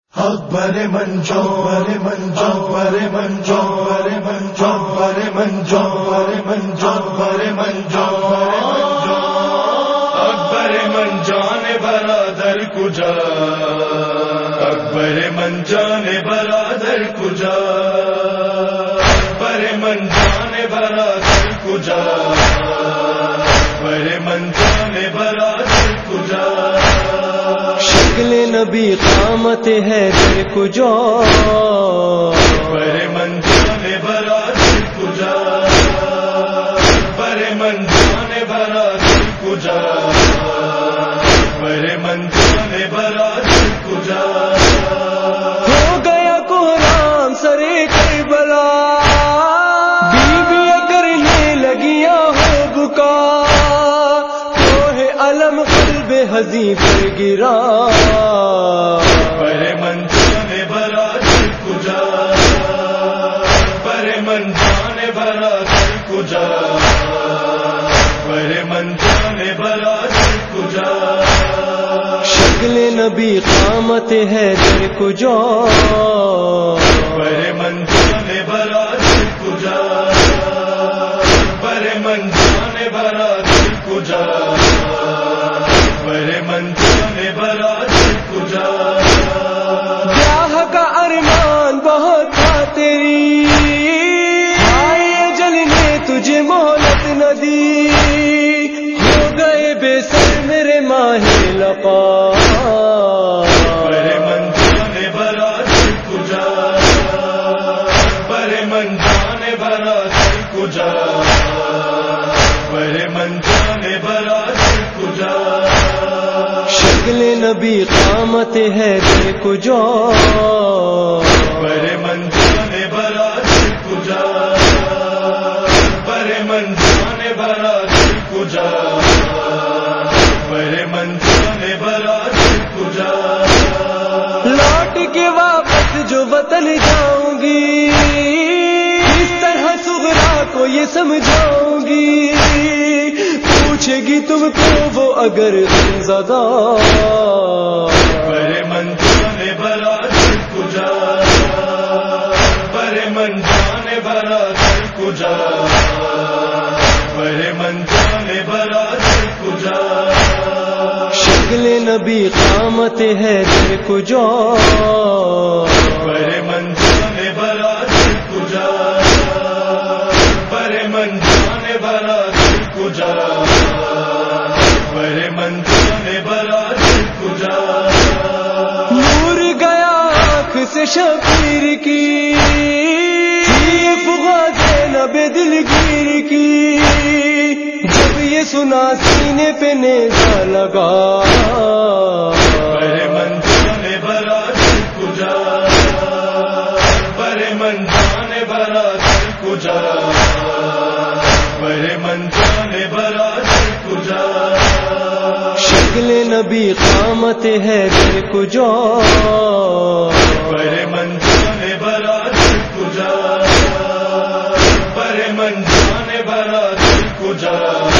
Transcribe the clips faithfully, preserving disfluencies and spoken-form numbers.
اکبر منجو برے منجو برے منجو برے منجو برے منجو برے منجو برے منجو اکبر منجان برادر کجا اکبر منجان برادر کجا اکبر منجان برادر کجا اکبر منجان برادر کجا شکل نبی قامت ہے در کجا اکبر منجان برادر کجا اکبر منجان برادر کجا اکبر منجان برادر کجا ہو گیا کوہرام سرے کربلا بیویاں کرنے لگیاں ہو بکا کوہ علم قلب حزین پر گرا اکبر منجان برادر کجا اکبر منجان برادر کجا اکبر منجان برادر کجا شکل نبی قامت ہے در کجا اکبر منجان برادر کجا اکبر منجان برادر کجا اکبر منجان برادر کجا بیاہ کا ارمان بہت تھا تیری آئے جل نے تجھے مہلت نہ دی ہو گئے بے سر میرے ماہ لقا اکبر منجان برادر کجا اکبر منجان برادر کجا اکبر منجان برادر کجا شکل نبی قامت ہے در کجا اکبر منجان برادر کجا اکبر منجان برادر کجا اکبر منجان برادر کجا لوٹ کے واپس جو وطن جاؤں گی اس طرح صغرا کو یہ سمجھاؤں گی پوچھے گی تم کو وہ اگر زدہ اکبر منجان برادر کجا اکبر منجان برادر کجا اکبر منجان برادر کجا شکل نبی قامت ہے در کجا اکبر منجان برادر کجا اکبر منجان برادر کجا اکبر منجان برادر کجا نور گیا آنکھ سے شبیر کی فغا زینب دلگیر کی جب یہ سنا سینے پہ نیزہ لگا اکبر منجان برادر کجا اکبر منجان برادر کجا اکبر منجان برادر کجا شکل نبی قامت ہے در کجا اکبر منجان برادر کجا اکبر منجان برادر کجا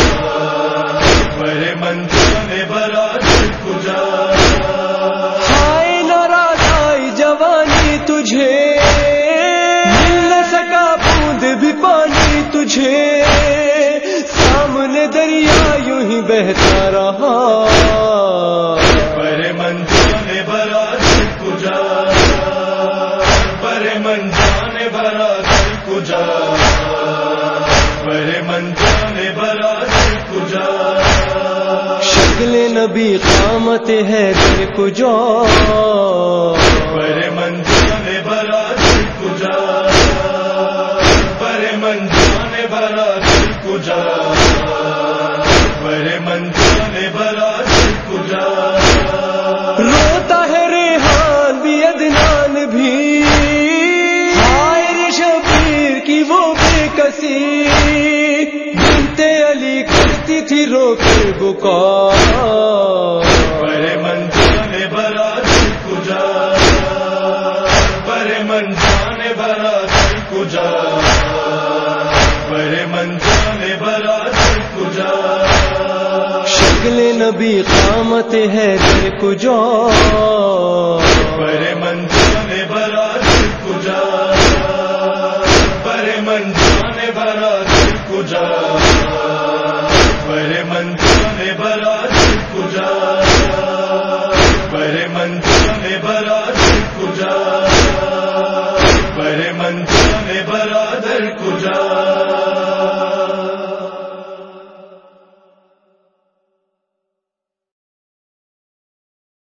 اکبر منجان برادر کجا ہائے ناراض آئی جوانی تجھے مل نہ سکا بوند بھی پانی تجھے سامنے دریا یوں ہی بہتا رہا اکبر منجان برادر کجا اکبر منجان برادر کجا اکبر منجان برادر کجا شکل نبی قامت ہے در کجا اکبر منجان برادر کجا اکبر منجان برادر کجا اکبر منجان برادر کجا روتا ہے ریحان بھی عدنان بھی ہائے شبیر کی وہ بے کسی بنت علی کرتی تھی رو کر بکا اکبر منجان برادر کجا اکبر منجان برادر کجا اکبر منجان برادر کجا شکل نبی قامت ہے در کجا اکبر منجان اجالا